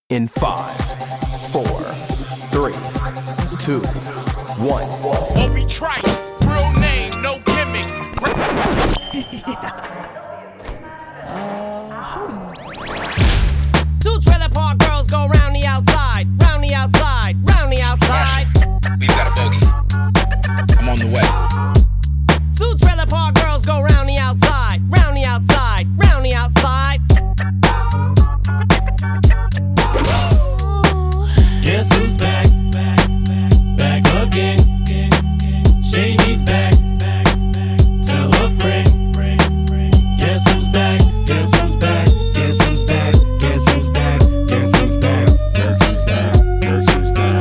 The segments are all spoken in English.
In 5, 4, 3, 2, 1. Obi Trice, real name, no gimmicks. Two trailer park girls go round the outside, round the outside, round the outside. We've got a bogey. I'm on the way. Two trailer park girls go round the outside, round the outside, round the outside. Guess who's back? Back again. Shady's back. Tell a friend. Guess who's back? Guess who's back? Guess who's back? Guess who's back? Guess who's back? Guess who's back? Guess who's back?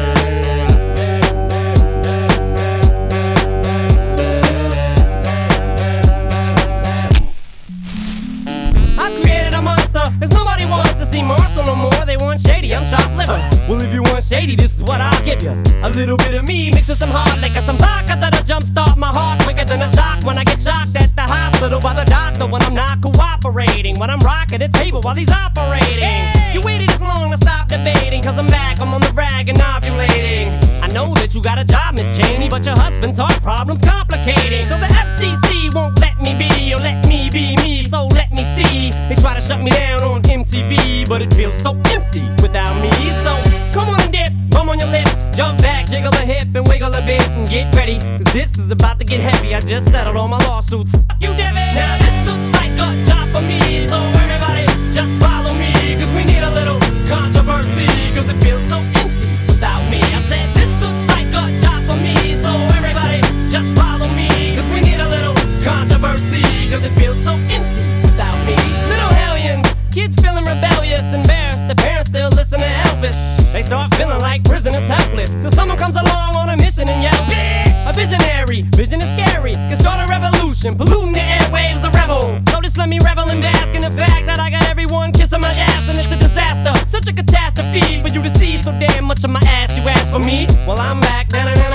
I've created a monster, cause nobody wants to see Marshall no more. They want Shady, I'm chopped liver. Well, if you want Shady, this is what I'll give you. A little bit of me mixed with some hard liquor, some vodka that'll jumpstart my heart quicker than a shock when I get shocked at the hospital by the doctor when I'm not cooperating. When I'm rocking the table while he's operating. You waited this long to stop debating, cause I'm back, I'm on the rag and ovulating. I know that you got a job, Miss Cheney, but your husband's heart problem's complicating. So the FCC won't let me be, or let me be me, so let me see. They try to shut me down on MTV, but it feels so empty without me. So come on and dip, bum on your lips, jump back, jiggle a hip and wiggle a bit and get ready, cause this is about to get heavy. I just settled all my lawsuits. Fuck you, Devin. Now this looks like a job for me, so everybody just follow me, cause we need a little controversy, cause it feels so empty without me. I said this looks like a job for me, so everybody just follow me, cause we need a little controversy, cause it feels so empty without me. Little hellions, kids feeling rebellious, embarrassed, the parents still listen to Elvis. They start feeling like prisoners helpless, till someone comes along on a mission and yells, bitch! A visionary, vision is scary, can start a revolution, polluting the airwaves, a rebel. So just let me revel and bask in the fact that I got everyone kissing my ass, and it's a disaster, such a catastrophe for you to see so damn much of my ass. You ask for me, well I'm back.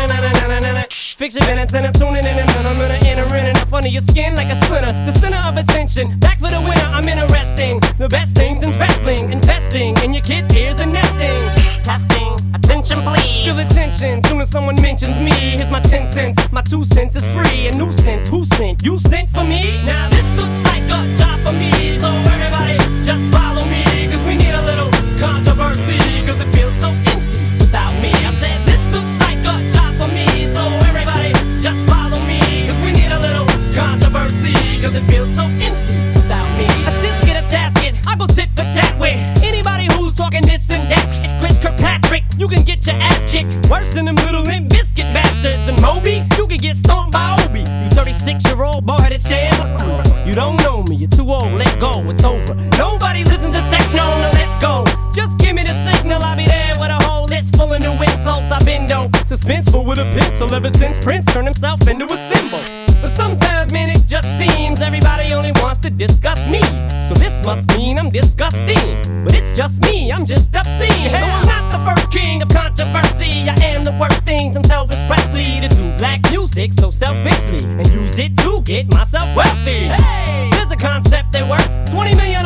Fix your minutes and I'm tuning in, and then I'm gonna enter in and up under your skin like a splinter. The center of attention, back for the winner. I'm interesting, the best things in wrestling, investing in your kids' ears and nesting. Testing, attention please. Feel the tension, soon as someone mentions me. Here's my 10 cents, my 2 cents is free. A nuisance, who sent? You sent for me? Now this looks like a job for me, so everybody just follow me, cause we need a little controversy, cause it feels so empty without me. I said this looks like a job for me, so everybody just follow me, cause we need a little controversy, cause it feels so empty without me. A tisket, a tasket, I go tit for tat with anybody who's talking this and that shit. Chris Kirkpatrick, you can get your ass kicked worse than them little Limp Biscuit bastards. And Moby, you can get stomped by Obi. You 36-year-old boy headed stand. You don't know me, you're too old, let go, it's over. Nobody listen to techno, now let's go. Just give me the signal, I'll be there with a whole list full of new insults. I've been dope, suspenseful with a pencil ever since Prince turned himself into a symbol. But sometimes, man, it just seems everybody only wants to discuss me. So this must mean I'm disgusting. But it's just me, I'm just obscene. Though I'm not the first king of controversy, I am the worst thing since Elvis Presley to do black music so selfishly and use it to get myself wealthy. Hey, there's a concept that works. 20 million